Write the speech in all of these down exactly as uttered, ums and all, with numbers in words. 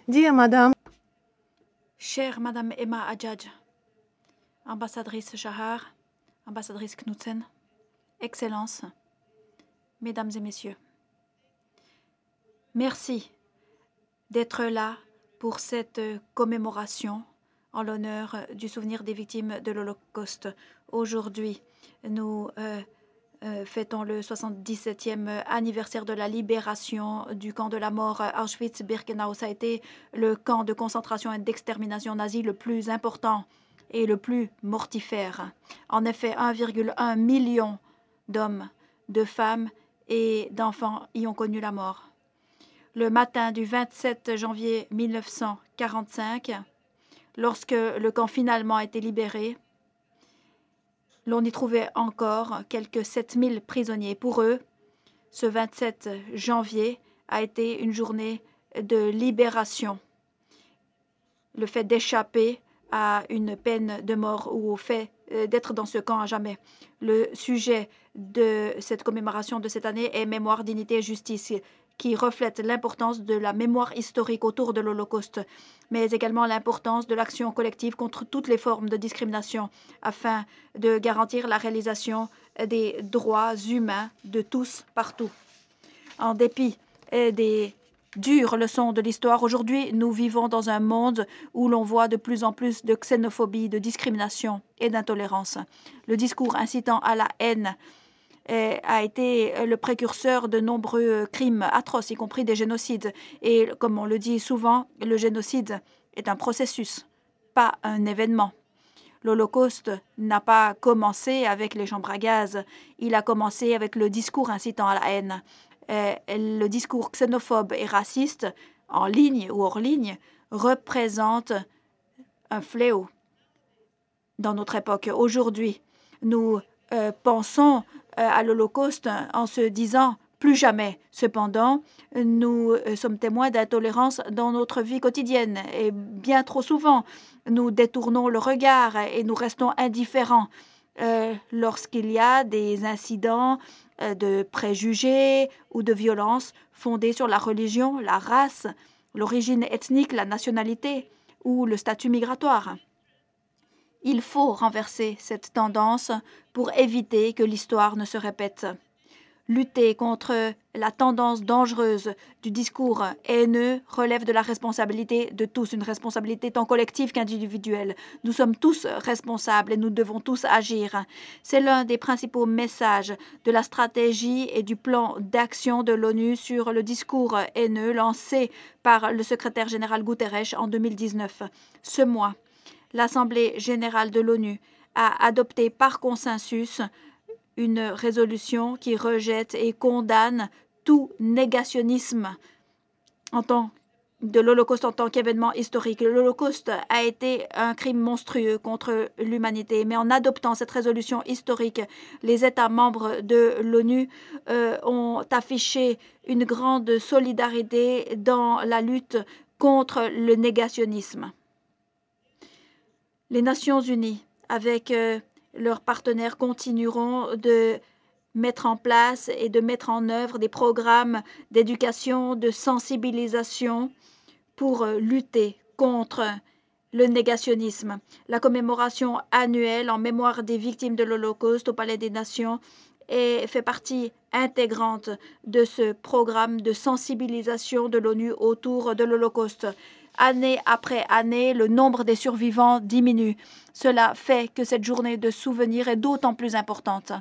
Dear Madame, Chère Madame Emma Adjadj, ambassadrice Shahar, ambassadrice Knudsen, Excellences, Mesdames et Messieurs, merci d'être là pour cette commémoration en l'honneur du souvenir des victimes de l'Holocauste. Aujourd'hui, nous euh, euh, fêtons le soixante-dix-septième anniversaire de la libération du camp de la mort Auschwitz-Birkenau. Ça a été le camp de concentration et d'extermination nazie le plus important et le plus mortifère. En effet, un virgule un million d'hommes, de femmes et d'enfants y ont connu la mort. Le matin du vingt-sept janvier mille neuf cent quarante-cinq, lorsque le camp finalement a été libéré, l'on y trouvait encore quelques sept mille prisonniers. Pour eux, ce vingt-sept janvier a été une journée de libération. Le fait d'échapper à une peine de mort ou au fait d'être dans ce camp à jamais. Le sujet de cette commémoration de cette année est Mémoire, dignité et justice, qui reflète l'importance de la mémoire historique autour de l'Holocauste, mais également l'importance de l'action collective contre toutes les formes de discrimination afin de garantir la réalisation des droits humains de tous partout. En dépit des dures leçons de l'histoire, aujourd'hui, nous vivons dans un monde où l'on voit de plus en plus de xénophobie, de discrimination et d'intolérance. Le discours incitant à la haine a été le précurseur de nombreux crimes atroces, y compris des génocides. Et comme on le dit souvent, le génocide est un processus, pas un événement. L'Holocauste n'a pas commencé avec les chambres à gaz, il a commencé avec le discours incitant à la haine. Euh, le discours xénophobe et raciste, en ligne ou hors ligne, représente un fléau dans notre époque. Aujourd'hui, nous euh, pensons euh, à l'Holocauste en se disant plus jamais. Cependant, nous euh, sommes témoins d'intolérance dans notre vie quotidienne et bien trop souvent, nous détournons le regard et nous restons indifférents euh, lorsqu'il y a des incidents euh, de préjugés ou de violences fondés sur la religion, la race, l'origine ethnique, la nationalité ou le statut migratoire. Il faut renverser cette tendance pour éviter que l'histoire ne se répète. Lutter contre la tendance dangereuse du discours haineux relève de la responsabilité de tous, une responsabilité tant collective qu'individuelle. Nous sommes tous responsables et nous devons tous agir. C'est l'un des principaux messages de la stratégie et du plan d'action de l'ONU sur le discours haineux lancé par le secrétaire général Guterres en deux mille dix-neuf. Ce mois, l'Assemblée générale de l'ONU a adopté par consensus une résolution qui rejette et condamne tout négationnisme en tant de l'Holocauste en tant qu'événement historique. L'Holocauste a été un crime monstrueux contre l'humanité, mais en adoptant cette résolution historique, les États membres de l'ONU euh, ont affiché une grande solidarité dans la lutte contre le négationnisme. Les Nations unies, avec euh, leurs partenaires, continueront de mettre en place et de mettre en œuvre des programmes d'éducation, de sensibilisation pour euh, lutter contre le négationnisme. La commémoration annuelle en mémoire des victimes de l'Holocauste au Palais des Nations et fait partie intégrante de ce programme de sensibilisation de l'ONU autour de l'Holocauste. Année après année, le nombre des survivants diminue. Cela fait que cette journée de souvenir est d'autant plus importante.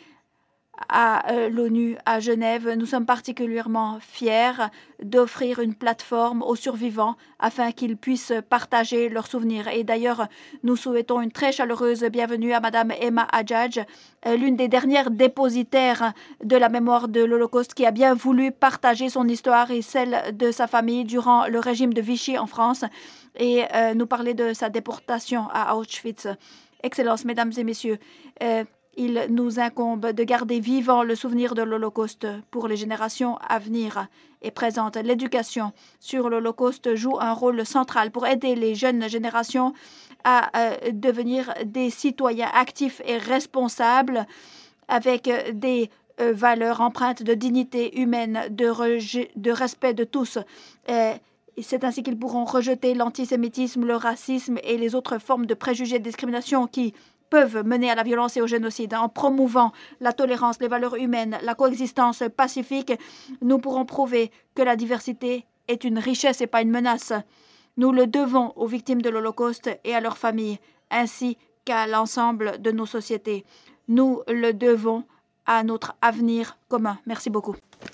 À euh, l'ONU à Genève, nous sommes particulièrement fiers d'offrir une plateforme aux survivants afin qu'ils puissent partager leurs souvenirs. Et d'ailleurs, nous souhaitons une très chaleureuse bienvenue à Madame Emma Adjadj, euh, l'une des dernières dépositaires de la mémoire de l'Holocauste qui a bien voulu partager son histoire et celle de sa famille durant le régime de Vichy en France et euh, nous parler de sa déportation à Auschwitz. Excellences, Mesdames et Messieurs, euh, il nous incombe de garder vivant le souvenir de l'Holocauste pour les générations à venir et présentes. L'éducation sur l'Holocauste joue un rôle central pour aider les jeunes générations à euh, devenir des citoyens actifs et responsables avec des euh, valeurs empreintes de dignité humaine, de, de respect de tous. Euh, Et c'est ainsi qu'ils pourront rejeter l'antisémitisme, le racisme et les autres formes de préjugés et de discrimination qui peuvent mener à la violence et au génocide. En promouvant la tolérance, les valeurs humaines, la coexistence pacifique, nous pourrons prouver que la diversité est une richesse et pas une menace. Nous le devons aux victimes de l'Holocauste et à leurs familles, ainsi qu'à l'ensemble de nos sociétés. Nous le devons à notre avenir commun. Merci beaucoup.